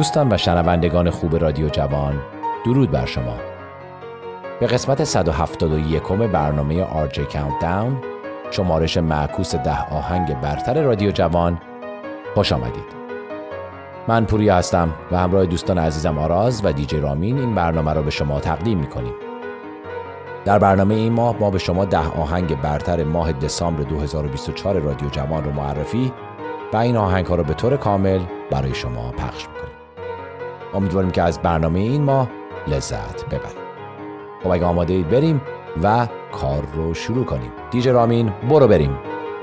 دوستان و شنوندگان خوب رادیو جوان، درود بر شما. به قسمت 171 برنامه RJ Countdown، شمارش معکوس 10 آهنگ برتر رادیو جوان، خوش آمدید. من پوریا هستم و همراه دوستان عزیزم آراز و دیجی رامین این برنامه را به شما تقدیم می‌کنیم. در برنامه این ماه ما به شما 10 آهنگ برتر ماه دسامبر 2024 رادیو جوان رو معرفی و این آهنگ‌ها رو به طور کامل برای شما پخش می‌کنیم. امیدواریم که از برنامه این ماه لذت ببرید. خب اگه آماده اید بریم و کار رو شروع کنیم. دیجی رامین برو بریم.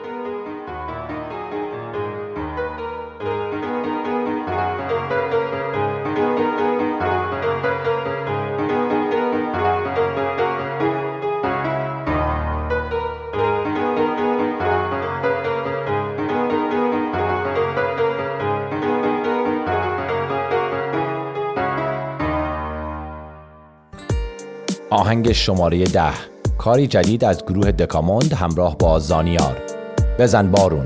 آهنگ شماره 10، کاری جدید از گروه دکاموند همراه با زانیار، بزن بارون.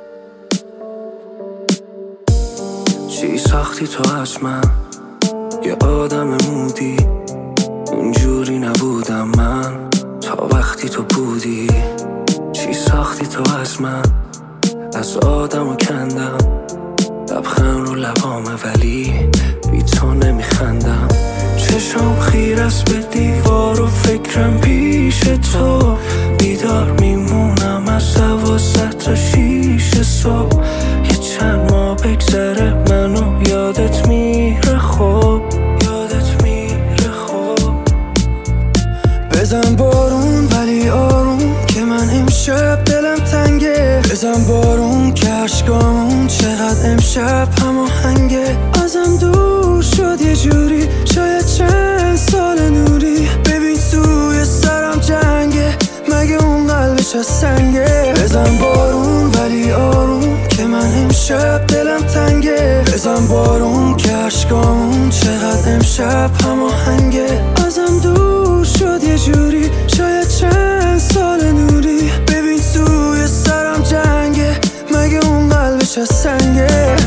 چی ساختی تو از من، یه آدم مودی، اونجوری نبودم من تا وقتی تو بودی. چی ساختی تو از من، از آدمو کندم، لبخند رو لبامه ولی بی تو نمیخندم. چشم خیر است به دیوار و فکرم پیش تو، بیدار میمونم از 12 تا 6 صبح. یه چند ماه بگذره منو یادت میره، خوب یادت میره خوب. بزن بارون ولی آروم که من امشب دلم تنگه، بزن بارون که عشقامون چقدر امشب هماهنگه. ازم دور شد یه جوری، شاید چند سال نوری، ببین توی سرم جنگه، مگه اون قلبش از سنگه. بزن بارون ولی آروم که من امشب دلم تنگه، بزن بارون که عشقامون چقدر امشب هماهنگه. ازم دور شد یه جوری، شاید چند سال نوری، ببین توی سرم جنگه، مگه اون قلبش از سنگه.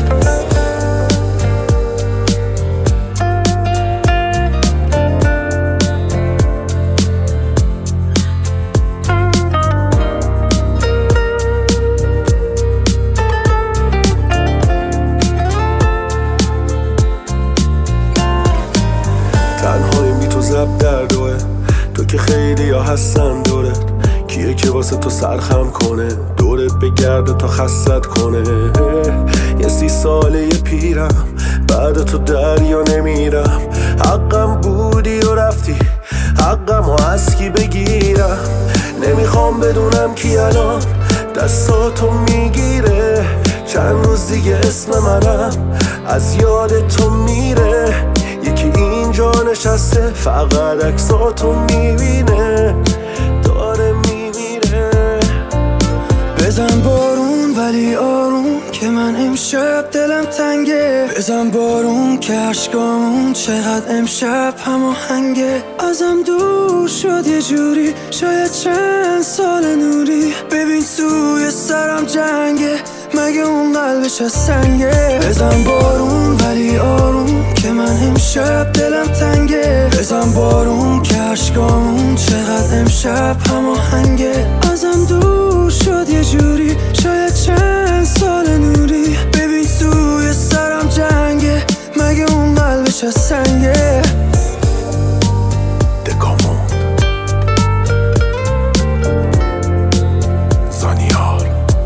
تو که خیلی ها هستن دورت، کیه که واسه تو سرخم کنه، دورت بگرده تا خستت کنه. یه 30 ساله پیرم، بعد تو دریا نمیرم. حقم بودی و رفتی، حقم ها از کی بگیرم. نمیخوام بدونم کی الان دستاتو میگیره، چند روز دیگه اسم منم از یاد تو میره. یکی اینجا نشسته فقط عکساتو میبینه، داره میمیره. بزن بارون ولی آروم که من امشب دلم تنگه، بزن بارون که عشقامون چقدر امشب هماهنگه. ازم دور شد یه جوری، شاید چند سال نوری، ببین توی سرم جنگه، مگه اون قلبش از سنگه. بزن بارون ولی آروم که من امشب دلم تنگه، بزن بارون که عشقامون چقدر امشب هماهنگه. ازم دور شد یه جوری، شاید چند سال نوری، ببین توی سرم جنگه، مگه اون قلبش از سنگه. دکاموند، زانیار.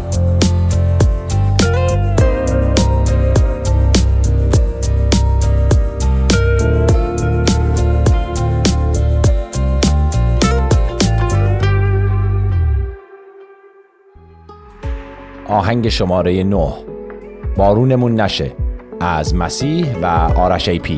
آهنگ شماره 9، بارونمون نشه، از مسیح و آرش ایپی.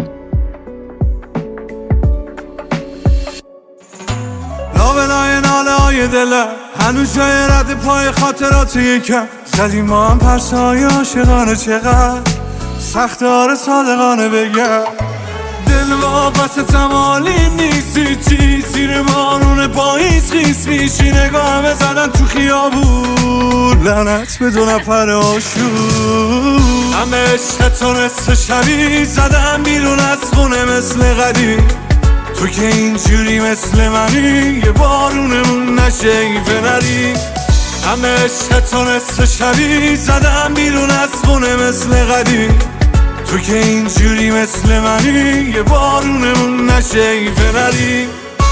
لابلای ناله های دلم هنوز جای رد پای خاطرات یکم. زدیم ما هم پرسای عاشقانه، چقدر سخت آره صادقانه بگم. دل واقعا تمالی نیست، نیستی چی زیر بارون پاییز خیس میشی نگاهم زدن تو خیابون لعنت به 2 نفر آشور همه عشق تو نصف شبی زدم بیرون از خونه مثل قدیم تو که اینجوری مثل منی یه بارونمون نشه ایفه نری همه عشق تو نصف شبی زدم بیرون از خونه مثل قدیم تو که اینجوری مثل منی یه بارونمون نشه ایفه نری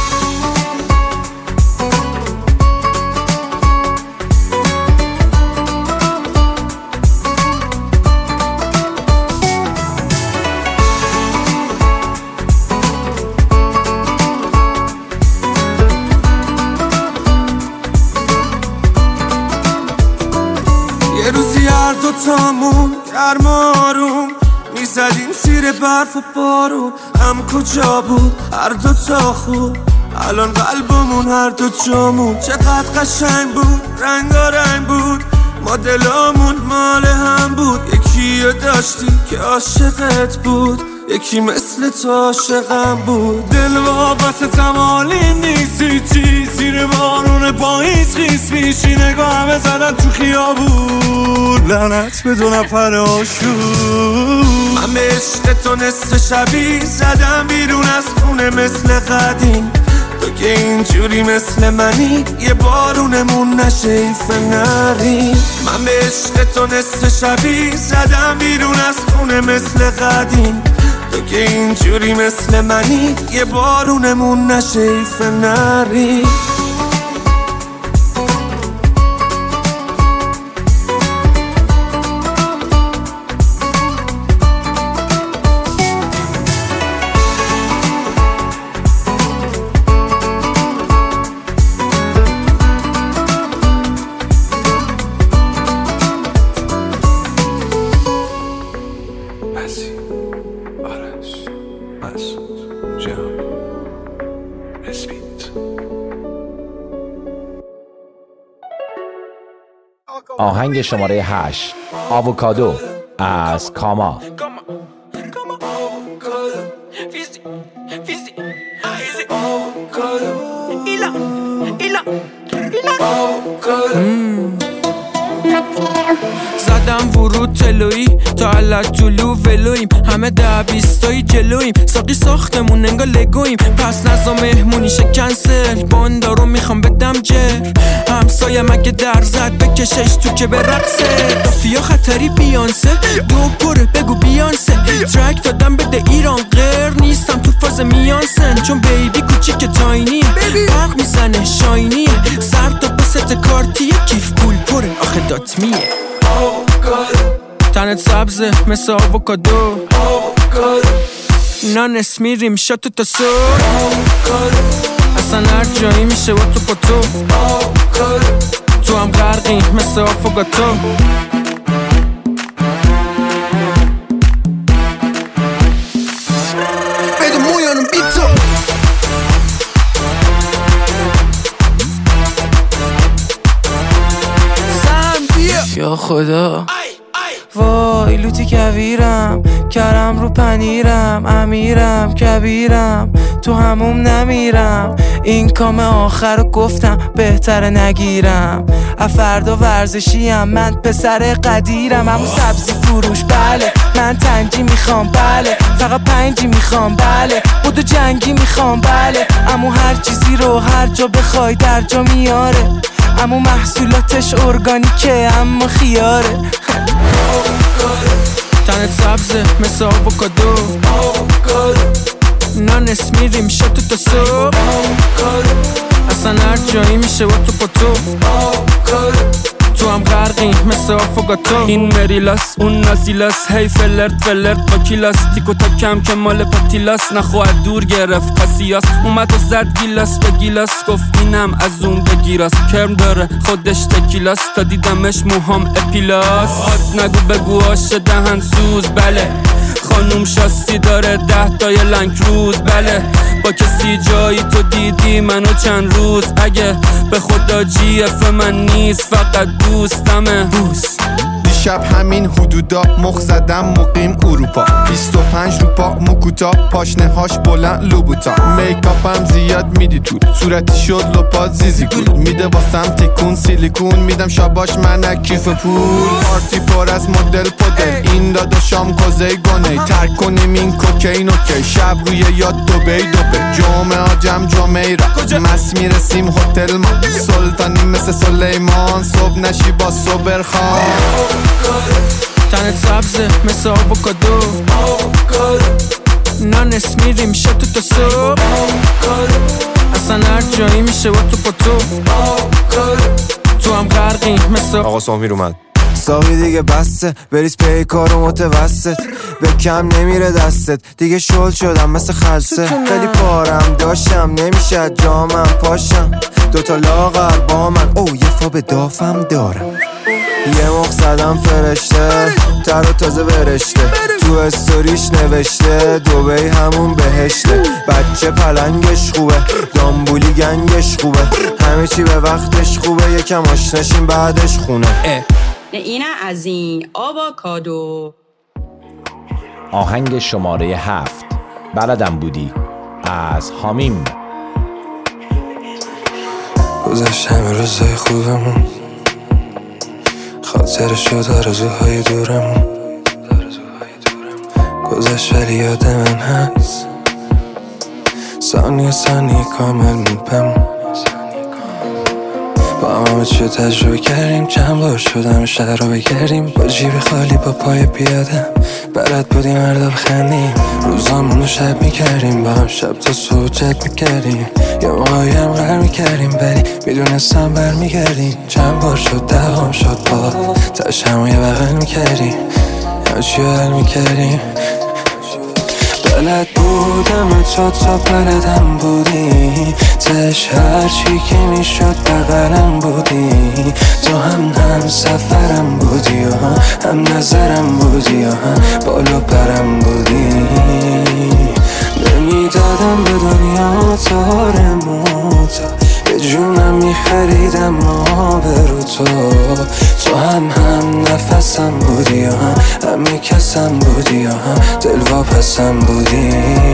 یه روزی هر دوتامون گرم آروم میزدیم زیر برف و بارون هم کجا بود هر دوتا خوب الان قلبمون هر دو جامون چقدر قشنگ بود رنگارنگ بود ما دلامون مال هم بود یکی رو داشتی که عاشقت بود یکی مثل تو عاشقم بود دل واپس تمالیم نیستی چی زیر بارون پاییز خیس میشی نگاهم زدن تو خیابون لعنت به 2 نفر آشور من به عشق تو نصف شبی زدم بیرون از خونه مثل قدیم تو که اینجوری مثل منی یه بارونمون نشه ایفه نری من به عشق تو نصف شبی زدم بیرون از خونه مثل قدیم تو که اینجوری مثل منی یه بارونمون نشه ایفه نری آهنگ شماره 8 آووکادو از کاما. زدم ورود تلویی تا علت طلوع ولویم همه 10-20 جلویم ساقی ساختمون انگار لگویم پس نزا مهمونی شه کنسل باندارو میخوام بدم جر همسایه مگه در زد بکشش تو که برقصه دافیا خطری بیانسه دو پره بگو بیانسه ترک دادم بده ایران غیر نیستم تو فاز میانسن چون بیبی کوچیک تاینی برق میزنه شاینی سر تا پست کارتیه کیف پول پره آخه داتمیه تنت سبزه مثل آووکادو نانس میریم شاتو تا صبح اصلا هر جایی میشه و تو پتو تو هم غرقی مثل آفوگاتو بده مویانم بی تو یا خدا وای لوتی کویرم کرم رو پنیرم امیرم کبیرم تو هموم نمیرم این کام آخر رو گفتم بهتره نگیرم افردا ورزشیم من پسر قدیرم همون سبزی فروش بله من تنگی میخوام بله فقط 5 میخوام بله بودو جنگی میخوام بله امو هر چیزی رو هر جا بخوای در جا میاره امو محصولاتش ارگانیکه اما خیاره تنت سبزه مثل آووکادو نانس میریم شاتو تا صبح اصلا هر جایی میشه و تو پتو تو هم غرقی مثل آفوگاتو این مریلاس اون نازیلاس هی فلرت با کیلاس تیکو تا کم که مال پاتیلاس نخواهد دور گرفت پسیاس اومد و زد گیلاس به گیلاس گفت اینم از اون بگیراس کرم داره خودش تکیلاس تا دیدمش موهام اپیلاس آت نگو بگو آش دهن سوز بله خانوم شاسی داره 10 تای لنگ روز بله با کسی جایی تو دیدی منو چند روز اگه به خدا جی اف من نیست فقط دوستمه امشب همین حدودا مخ زدم مقیم اروپا 25 رو پا مکوتا پاشنه هاش بلند لوبوتا میکاپم زیاد میدی تو صورتی شد لپا زیزی گول میده واسم تکون سیلیکون میدم شاباش من کیف پول پارتی پر از مدل پدل این داداشام کوزه گونه ترک کنیم این کوکین اوکی شب روی یاد دوبه جمعه آجم جمعه را مس میرسیم هتل ما سلطانی مثل سلیمان صبح نشی با صبر خواه تنت سبزه مثل آووکادو نانس میریم میشه تو صبح اصلا هر جایی میشه و تو پاتو تو هم غرقی مثل آقا سامیر اومد ساقی دیگه بسته بریز پی کارو متوسط به کم نمیره دستت دیگه شل شدم مثل خلصه خیلی پارم داشتم نمیشه جامم پاشم دوتا لاغر با من او یه فا به دافم دارم یه مخ زدم فرشته تر و تازه برشته تو استوریش نوشته دوبی همون بهشته بچه پلنگش خوبه دامبولی گنگش خوبه همه چی به وقتش خوبه یکم آشنشیم بعدش خونه اینه از این آووکادو. آهنگ شماره 7 بلدم بودی از حامیم. گذشتم روزای خوبمون خاطر شد آرزوهای دورمون گذشت ولی یادمم هست ثانیه کامل موپمون با همه چی تجربه کردیم چند بار شدم شهر رو بگردیم با جیب خالی با پای پیادم بلد بودیم مردا بخندیم روزامون رو شب میکردیم با هم شب تا صبح چت میکردیم یه موقعی هم غر میکردیم ولی میدونستم برمیگردیم چند بار شد دهم شد با تاش همو یه بغل میکردیم همه چی رو حل میکردیم بلد بودم تا بلدم بودی تش هرچی که میشد بغلم بودی تو هم سفرم بودی و هم نظرم بودی و هم بالا پرم بودی نمیدادم به دنیا تارموت به جونم میخریدم آبرو تو هم نفسم بودی و همه کسم بودی و هم دلواپسم بودی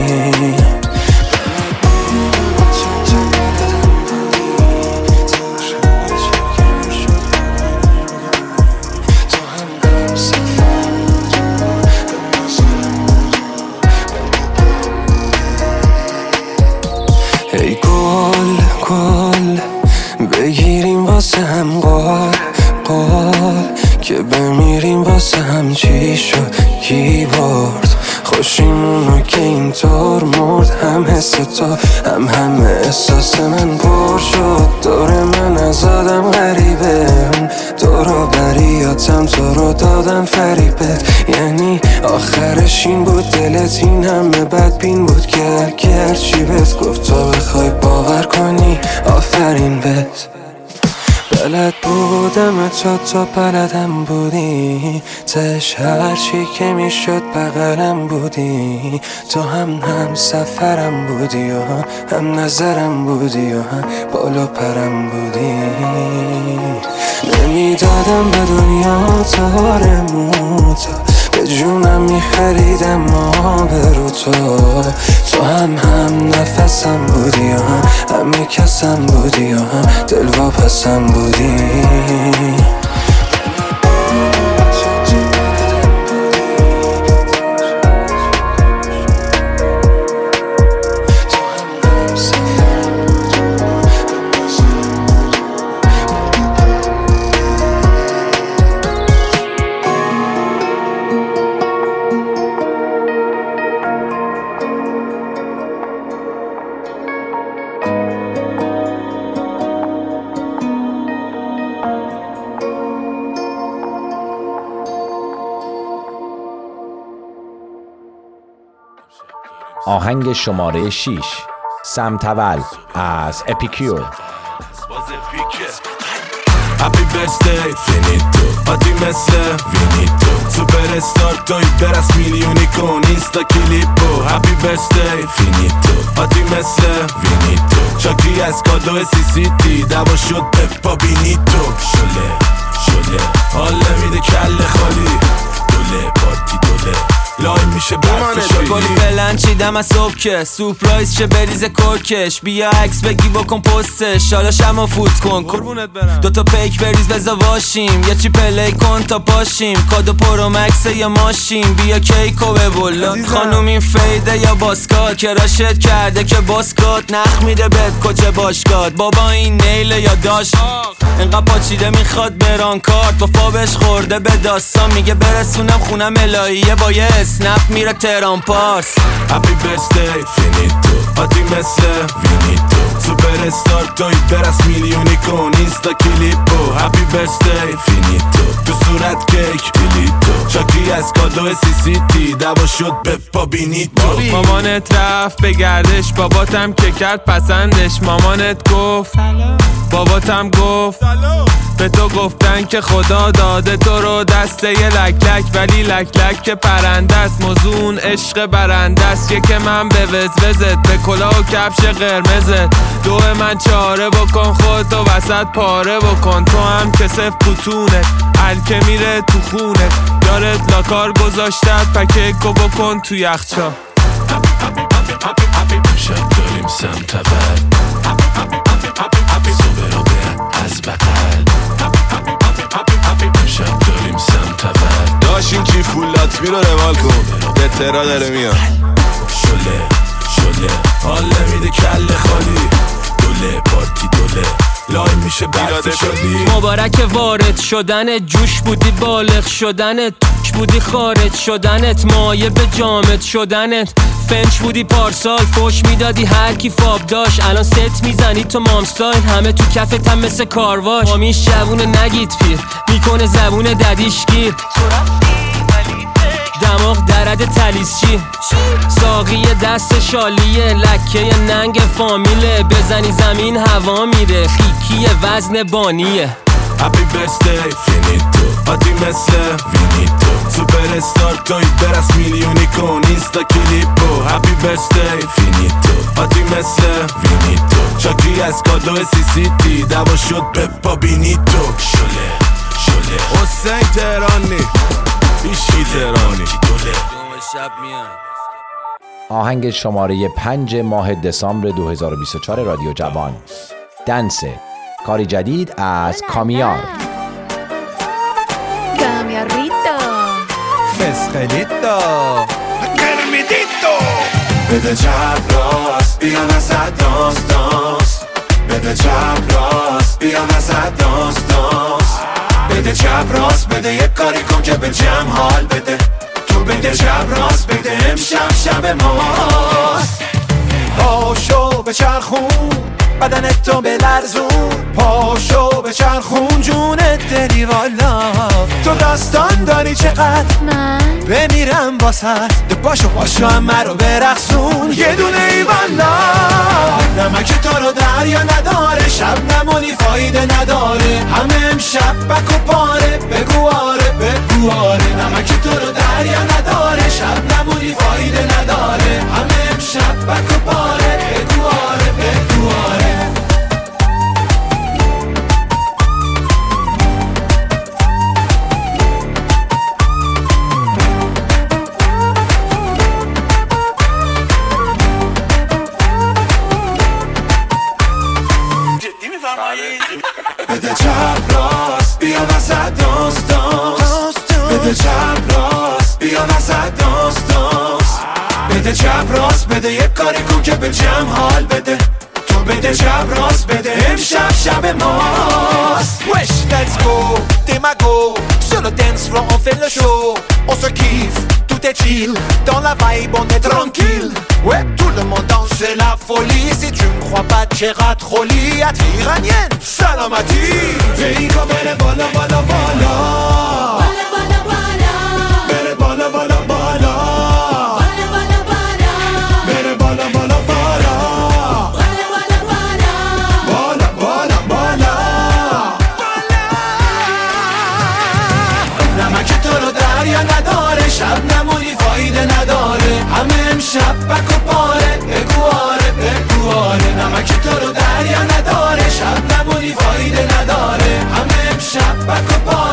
ای گل بگیریم واسه هم قال که بمیریم واسه هم چی شد کی برد خوشیمونو که اینطور مرد هم حس تو هم احساس من پر شد دور من از آدم غریبه دورو بریاتم تو رو دادم فریبت یعنی آخرش این بود دلت این همه بدبین بود که هرچی بهت گفت تو بخوای باور کنی آفرین بهت بلد بودم تا بلدم بودی تش هرچی که میشد بغلم بودی تو هم سفرم بودی و هم نظرم بودی و هم بالا پرم بودی نمیدادم به دنیا تارموت به جونم میخریدم آبرو تو هم نفسم بودی و همه کسم بودی و هم دلواپسم بودی آهنگ شماره 6 سمتول از اپیکیور. Happy birthday finito Oggi messe finito Superstar توی برس میلیونی کن اینستا کلیپو Happy birthday finito Oggi messe finito چاکی از کادو سی سی تی دوا شد پپا بینیتو شله حال نمیده کله خالی دوله پارتی دوله لای میشه برف شالی گلی بلند چیدم از صبح که سورپرایز شه بریز کرکش بیا عکس بگی بکن پستش حالا شما فوت کن قربونت برم دوتا پیک بریز بزا واشیم یا چی پلی کن تا پاشیم کادو پرو مکس یا ماشین بیا کیکو ببول خانوم این فیده یا باسکات کراشت کرده که باسکات نخ میده بهت کچه باشگات بابا این نیله یا داشت انقدر پاچیده میخواد بران کارت با فابش خورده به داستان میگه برسونم خونم الهیه با یه اسنپ میره تهران پارس هپی برثدی فینیتو آتی مثل وینیتو سوپر استار توی برس میلیونی کن اینستا کلیپو هپی برثدی فینیتو تو صورت کیک پیلیتو چاکی از کادو CCT دوا شد به پابینیتو مامانت رفت به گردش باباتم که کرد پسندش مامانت گفت باباتم گفت به تو گفتن که خدا داده تو رو دسته ی لک لک ولی لک لک که پرنده است موزون عشق برنده است یک من به وزوزت به کلاه و کفش قرمزت دو من چاره بکن خودتو وسط پاره بکن تو هم که صف بوتونه الکه میره تو خونه یارت لاکار گذاشتت پکیکو بکن تو یخچال شب داریم سمت اول صبح رو به از بقل شب داریم سمت اول داشین کیف پولات رو روال کن به ترا داره میاد شله شله حال نمیده کله خالی دوله پارتی دوله لای میشه برف شدی مبارک وارد شدنت جوش بودی بالغ شدنت توک بودی خارج شدنت مایه به جامد شدنت فنچ بودی پارسال فوش میدادی هر کی فاب داشت الان ست میزنی تو مامستایل همه تو کفت هم مثل کارواش مامیش جوونه نگید پیر میکنه زبون ددیش گیر دماغ درد تلیسچی ساقی دست شالیه لکه ننگ فامیله بزنی زمین هوا میره خیکی وزن بانیه هپی برثدی فینیتو آتی مثل وینیتو سوپر استار توی برس میلیونی کن اینستا کلیپو هپی برثدی فینیتو آتی مثل وینیتو چاکی از کادو CCT دوا شد به پابینیتو شله شله حسین تهرانی ایشی تهرانی آهنگ شماره 5 ماه دسامبر 2024 رادیو جوان دنس کاری جدید از کامیار کامیاریتو فسخلیتو کرمیدیتو بده چپ راست بیا وسط دانس دانس بده چپ راست بیا وسط دانس دانس بده چپ راست بده یک کاری کن که به جمع حال بده تو بده چپ راست بده امشب شب ماست پاشو به چرخون بدنتو بلرزون پاشو به چرخون جونت دلی والا تو داستان داری چقدر من بمیرم واسط پاشو همه رو برقصون یه دونه ای والا نمک تو رو دریا نداره شب نمونی فایده نداره همه امشب بک و پاره بگو آره نمک تو رو دریا نداره شب نمونی فایده نداره همه امشب بک و پاره بگو آره بده چپ راست بیا وسط دانس دانس بده چپ راست بیا وسط دانس دانس بده چپ راست بده یک کاری کن که به جمع حال بده تو بده چپ راست بده امشب شب ماست Wesh let's go Démago Sur le dance floor on fait le show On se kiffe tout est chill Dans la vibe on est tranquille Ouais tout le monde danse c'est la folie Si tu me crois pas tchera troli Iranienne Salamati Veigo bere bala bala bala Bala bala bala Bere bala bala bala Bala bala bala Bere bala bala bala Bala bala bala Bala bala bala نمک تو رو دریا نداره شب نمونی فایده نداره همه امشب بک و پاره بگو آره نمک تو رو دریا نداره شب نمونی فایده نداره همه امشب بک و پاره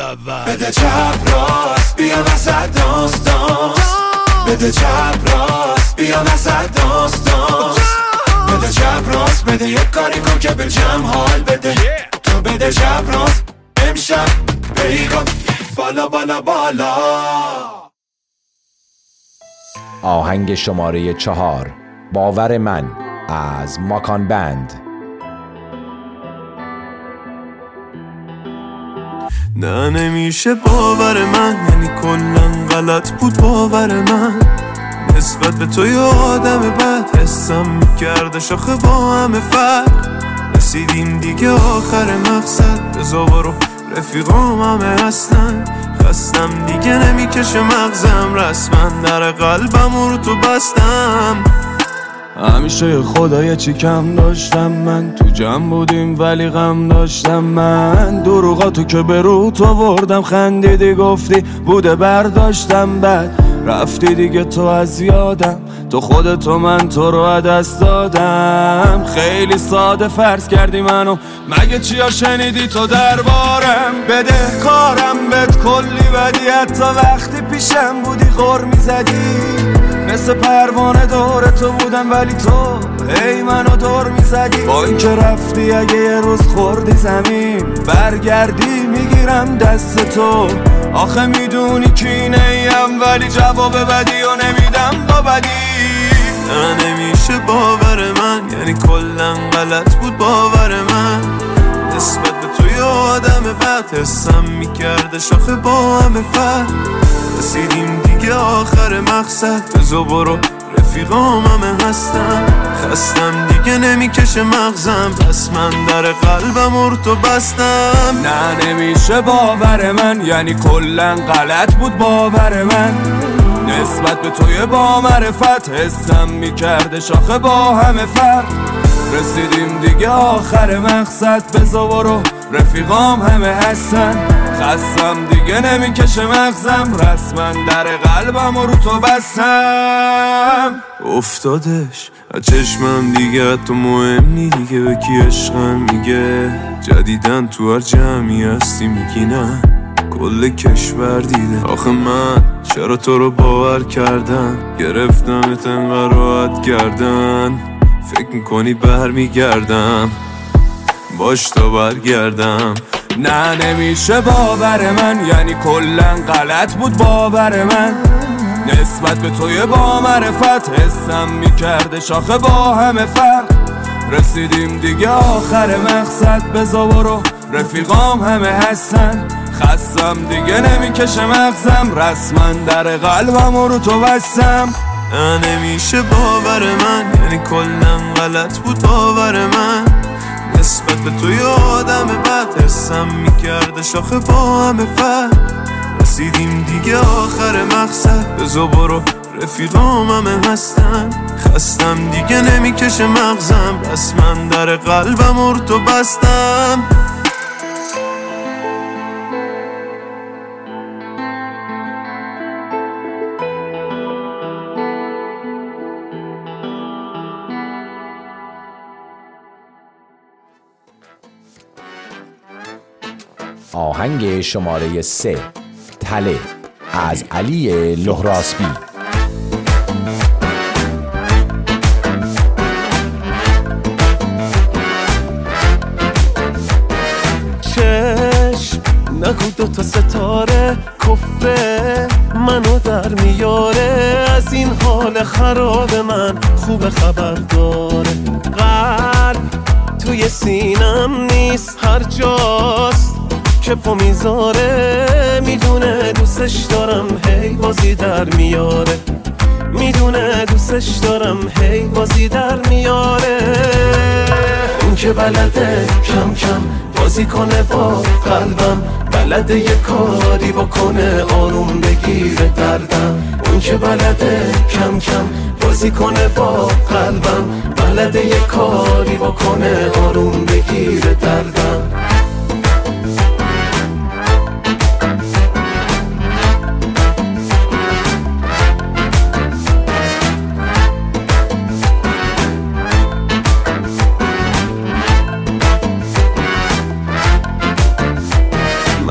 اول. بده چپ راست بیا وسط داستان، بده چپ راست بیا وسط داستان، بده چپ راست بده یک کاری کن که به جمع حال بده. تو بده چپ راست امشب بیگا بالا بالا بالا. آهنگ شماره 4 باور من از ماکان بند. نه نمیشه باور من، یعنی کلن غلط بود باور من نسبت به تو یه آدم بد. حسم میکرده شاخه با همه فرق، رسیدیم دیگه آخر مقصد. بزا برو رفیقام همه هستن، خستم دیگه نمیکشه مغزم، رسما در قلبم رو تو بستم. همیشه خدای چی کم داشتم من، تو جمع بودیم ولی غم داشتم من. دروغاتو که به رو تو بردم، خندیدی گفتی بوده برداشتم، بعد رفتی دیگه تو از یادم. تو خودتو من تو رو دست دادم. خیلی ساده فرض کردی منو، مگه چیا شنیدی تو دربارم؟ بده کارم بهت کلی بدی، حتی وقتی پیشم بودی غر میزدی. مثل پروانه دور تو بودم ولی تو هی منو دور میزدی. با این که رفتی اگه یه روز خوردی زمین، برگردی میگیرم دست تو. آخه میدونی کی نیم ولی جواب بدی و نمیدم با بدی. نه نمیشه باور من، یعنی کلن غلط بود باور من نسبت به توی آدم بد. حسم میکرده شاخه با همه فرق، رسیدیم دیگه آخر مقصد. بزا برو رفیقام همه هستن، خستم دیگه نمیکشه مغزم، پس من در قلبم رو تو بستم. نه نمیشه باور من، یعنی کلن غلط بود باور من نسبت به توی با معرفت. حسم میکرده شاخه با همه فرق، رسیدیم دیگه آخر مقصد. بزا برو رفیقام همه هستن، خستم دیگه نمیکشه مغزم، رسما در قلبم رو تو بستم. افتادش از چشمم دیگه، تو مهمی دیگه به کی عشقم میگه. جدیدن تو هر جمعی هستی میگی نه، کل کشور دیده. آخه من چرا تو رو باور کردم، گرفتمت انقدر راحت کردن. فکر میکنی برمیگردم، باش تا برگردم. نه نمیشه باور من، یعنی کلن غلط بود باور من نسبت به توی با معرفت. حسم میکرده شاخه با همه فرق، رسیدیم دیگه آخر مقصد. بزا برو رفیقام همه هستن، خستم دیگه نمیکشه مغزم، رسما در قلبم رو تو بستم. نه نمیشه باور من، یعنی کلن غلط بود باور من نسبت به توی آدم بد. حسم میکرده شاخه با همه فرق، رسیدیم دیگه آخر مقصد. بزا برو رفیقام همه هستن، خستم دیگه نمیکشه مغزم، پس من در قلبم رو تو بستم. آهنگ شماره 3 تله از علی لهراسبی. چشم نگو دوتا ستاره کفره منو در میاره، از این حال خراب من خوب خبر داره. قلب توی سینم نیست، هر جاست که پا میذاره. میدونه دوستش دارم هی بازی در میاره، میدونه دوستش دارم هی بازی در میاره. اون که بلده کم کم بازی کنه با قلبم، بلده یه کاری بکنه آروم بگیره دردم. اون که بلده کم کم بازی کنه با قلبم، بلده یه کاری بکنه آروم بگیره دردم.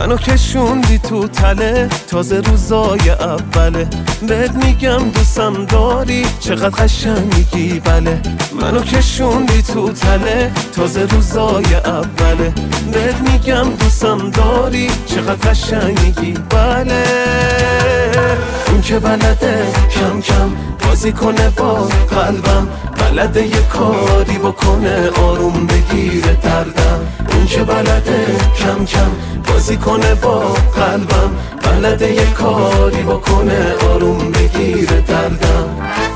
منو کشوندی تو تله، تازه روزای اوله. بهت میگم دوستم داری، چقدر قشنگی بله. منو کشوندی تو تله، تازه روزای اوله. بهت میگم دوستم داری، چقدر قشنگی بله. اون که بلده کم کم بازی کنه با قلبم، بلده یه کاری بکنه آروم بگیره دردم. اون که بلده کم کم بازی کنه با قلبم، بلده یه کاری بکنه آروم بگیره دردم.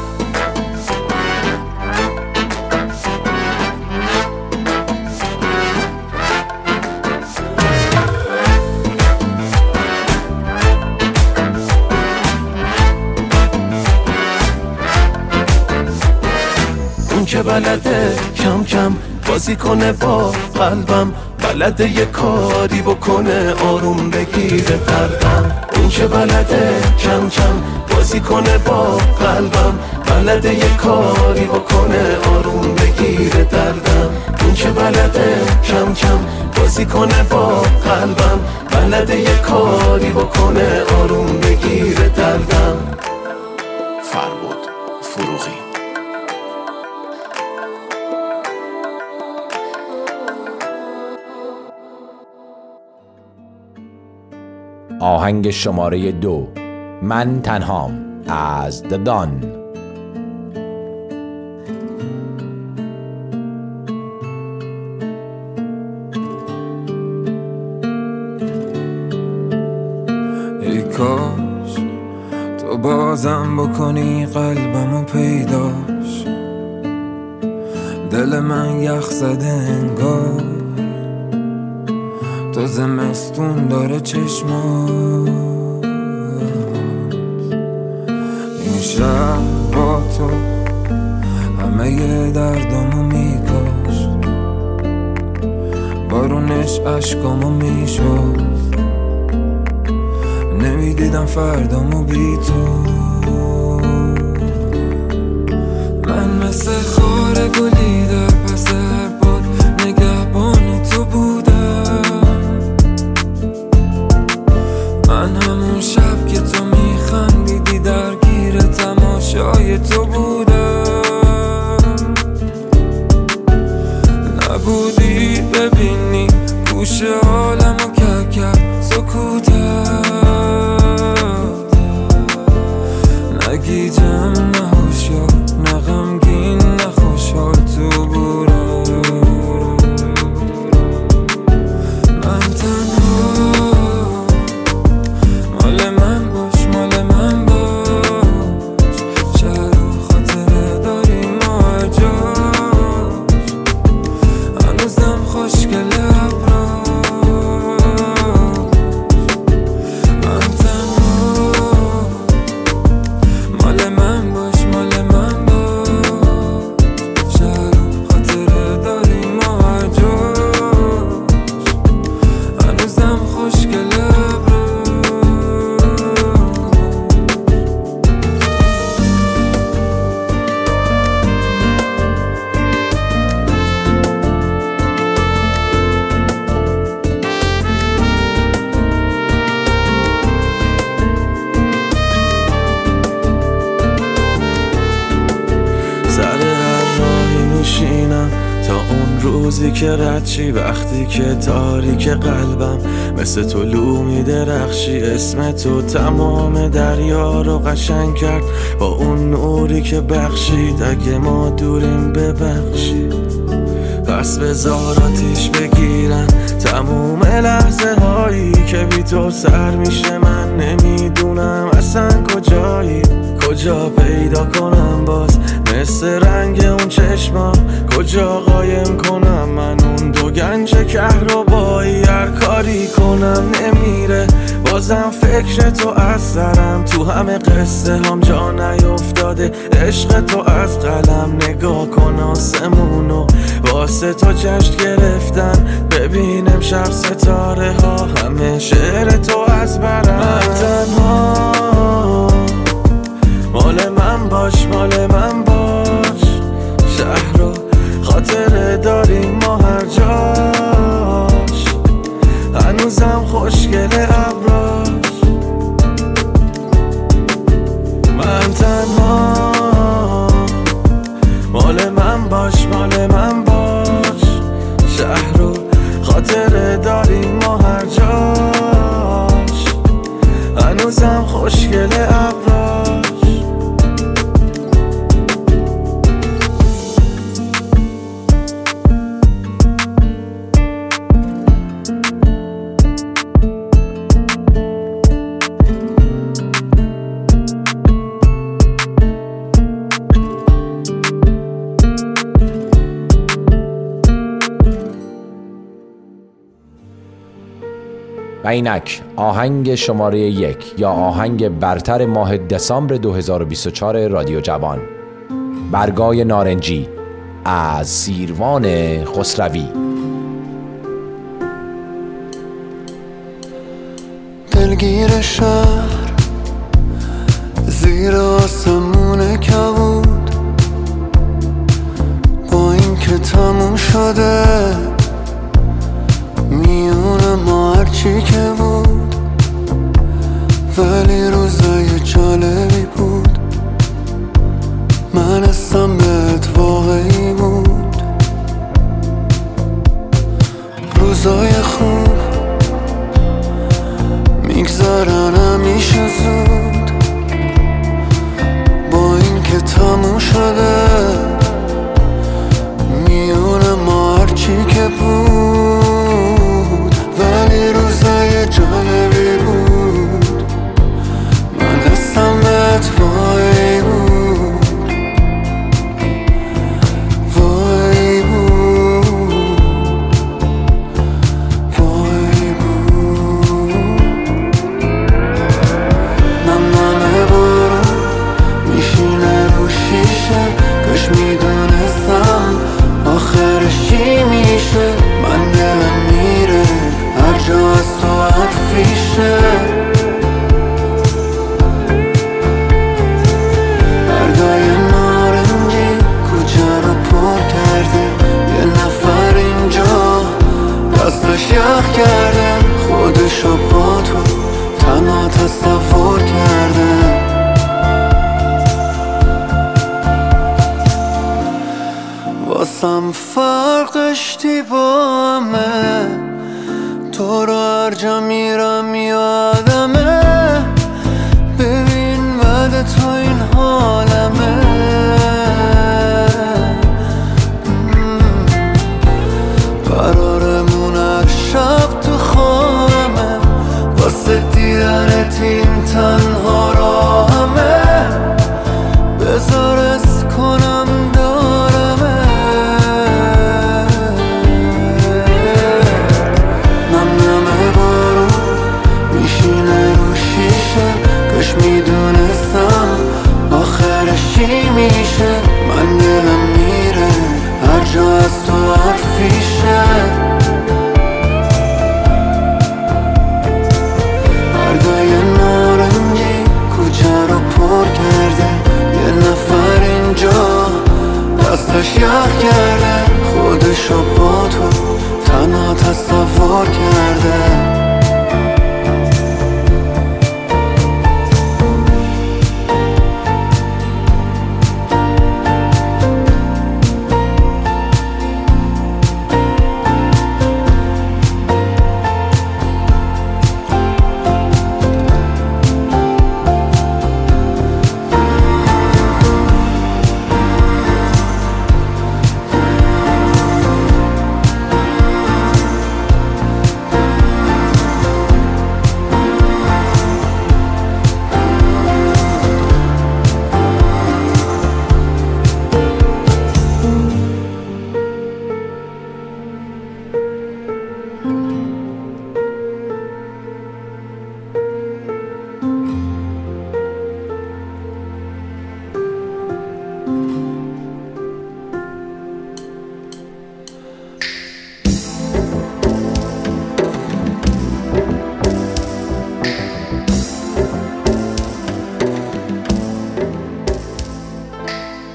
که بلده کم کم بازی کنه با قلبم، بلده یه کاری بکنه آروم بگیره دردم. اون که بلده کم کم بازی کنه با قلبم، بلده یه کاری بکنه آروم بگیره دردم. اون که بلده کم کم بازی کنه با قلبم، بلده یه کاری بکنه آروم بگیره دردم. فربود فروغی. آهنگ شماره 2، من تنهام از The Don. ای کاش تو بازم بکنی قلبمو پیداش، دل من یخ زده انگار، تو زمستون داره چشمات. این شهر با تو همه ی دردامو میکاشت، بارونش عشقامو میشست، نمیدیدم فردامو بی تو. من مثل خار گلی در پس هر باد نگهبان تو بودم. من همون شب که تو میخندیدی درگیر تماشای تو بودم. نبودی ببینی گوش حالمو کرد سکوتت، نگیجم نه هوشیار نه غمگین نه خوشحال تو بودم. من تنها مال من باش، مال من باش، شهر و خاطره داریم ما هر جاش، هنوزم خوشگله ابراش. من تنها مال من باش، مال من باش، شهر و خاطره داریم ما هر جاش، هنوزم خوشگله ابراش. سر هر راهی میشینم تا اون روزی که رد شی، وقتی که تاریک قلبم مثل طلوع میدرخشی. اسم تو تمام دریا رو قشنگ کرد با اون نوری که بخشید. اگه ما دوریم ببخشید، پس بذار آتیش بگیرن تموم لحظه هایی که بی تو سر میشه. من نمیدونم اصلا کجایی، کجا پیدا کنم باز مثل رنگ اون چشما، کجا قایم کنم من اون دو گنج کهربایی. هر کاری کنم نمیره، بازم فکر تو از سرم، تو همه قصه هم جا نیفتاده عشق تو از قلم. نگاه کن آسمونو واسه تو جشن گرفتن، ببین امشب ستاره ها همه شعر تو از برم. من تنها مال من باش، مال من باش، شهر رو خاطره داریم ما هر جاش، هنوزم خوشگل خوشگل ابراش. من تنها، مال من باش، مال من باش. شهر رو خاطره داریم ما هر جاش، هنوزم خوشگل ابراش. و اینک آهنگ شماره 1 یا آهنگ برتر ماه دسامبر 2024 رادیو جوان، برگای نارنجی از سیروان خسروی. دلگیر شهر زیر آسمون کبود، با این که تموم شده میون ما هرچی که بود، ولی روزای جالبی بود. من حسم بهت واقعی بود. روزای خوب میگذرن همیشه زود، با این که تموم شده میون ما هرچی که بود، ولی روزای جالبی بود. من دستم بهت وای بود، وای بود، وای بود. نمنمه بارون میشینه رو شیشه، کاش میدونستم آخرش چی میشه. من دلم میره هر جا از تو حرفیشه، برگای نارنجی کوچه رو پر کرده، یه نفر اینجا دستش یخ کرده، خودشو با تو تنها تصور کرده. واسم فرق داشتی با همه، تو رو هر جا میرم یادمه. ببین بعد تو این حالمه، قرارمون هر شب تو خوابمه، واسه دیدنت این تنها راهمه. بذار از کنم دارمه، نمنمه بارون میشینه رو شیشه، کاش میدونستم آخرش چی میشه. من دلم میره هر جا از تو حرفیشه، برگای نارنجی کوچه رو پر کرده، یه نفر اینجا دستش یخ کرده، خودشو با تو تنها تصور کرده.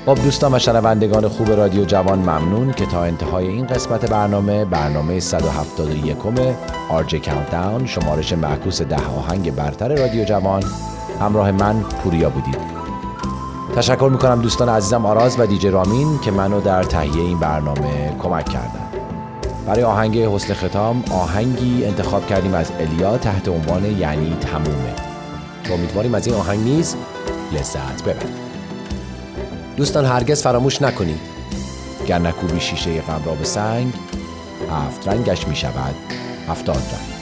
خب دوستان و شنوندگان خوب رادیو جوان، ممنون که تا انتهای این قسمت برنامه 171 آرجی کاونتداون، شمارش معکوس 10 آهنگ برتر رادیو جوان، همراه من پوریا بودید. تشکر میکنم دوستان عزیزم آراز و دیجی رامین که منو در تهیه این برنامه کمک کردن. برای آهنگ حسن ختام آهنگی انتخاب کردیم از الیا تحت عنوان یعنی تمومه. امیدواریم از این آهنگ نیز لذت ببرید. دوستان هرگز فراموش نکنید گر نکوبی شیشه غم را به سنگ، 7 رنگش می شود 70 رنگ.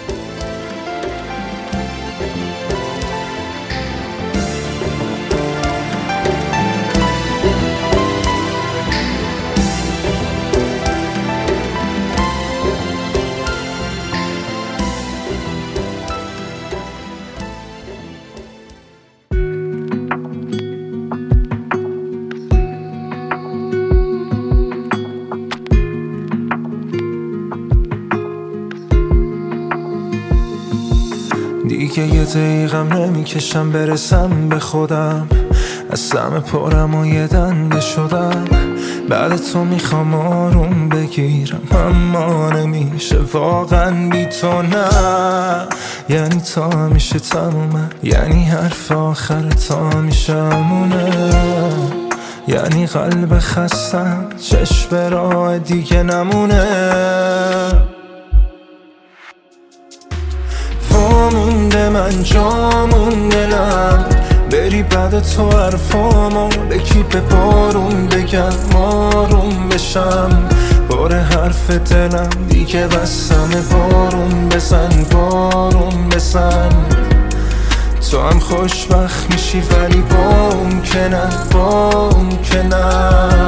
دیگه یه دقیقم نمیکشم برسم به خودم، از سم پرم و یه دنده شدم. بعد تو میخوام آروم بگیرم اما نمیشه واقعا بی تو. نه یعنی تا میشه تمومه، یعنی حرف آخر تا میشه امونه، یعنی قلب خستم چشم راه دیگه نمونه. مونده من جامون دلم، بری بعد تو حرفامو به کی به بارون بگم آروم بشم. بار حرف دلم دیگه بسم، بارون بزن بارون بزن. تو هم خوشبخت میشی ولی با اون که نه، با اون که نه.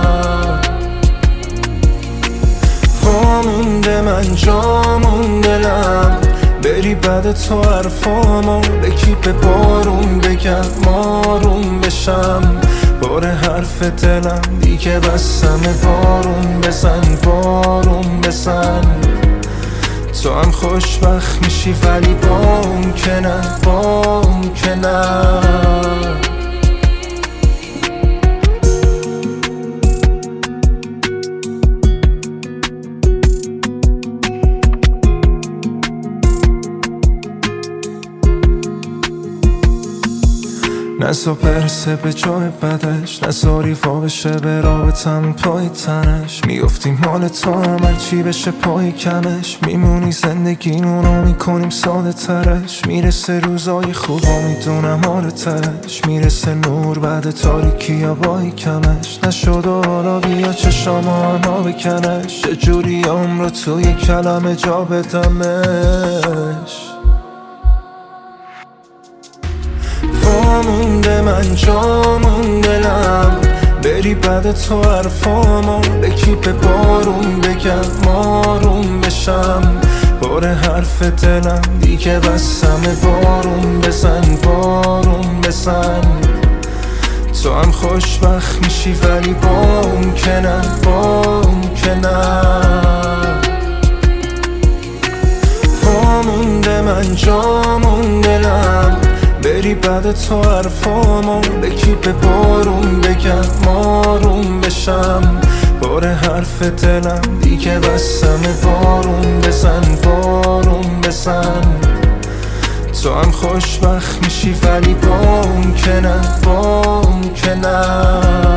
مونده من جامون دلم، بری بعد تو حرفامو به کی به بارون بگم آروم بشم. بار حرف دلم دیگه بسم، بارون بزن بارون بزن. تو هم خوشبخت میشی ولی با اون که نه، با اون که نه. نسا برسه به جای بدش، نساری وا بشه به رابطم پای تنش. میفتیم مال تو هم هرچی بشه پای کمش، میمونی زندگیمونو میکنیم ساده ترش. میرسه روزای خوبا میدونم حالتش، میرسه نور بعد تاریکی یا بای کمش. نشد و حالا بیا چشام آنها بکنش، چجوری عمرو توی کلمه جا بدمش. مونده من جامون دلم، بری بعد تو حرفامو به کی به بارون بگم آروم بشم. بار حرف دلم دیگه بسم، بارون بزن بارون بزن. تو هم خوشبخت میشی ولی با اون که نه، با اون که نه. مونده من جامون دلم، بری بعد تو حرفامو به کی به بارون بگم آروم بشم. بار حرف دلم دیگه بسم، بارون بزن بارون بزن. تو هم خوشبخت میشی ولی با اون که نه، با اون که نه.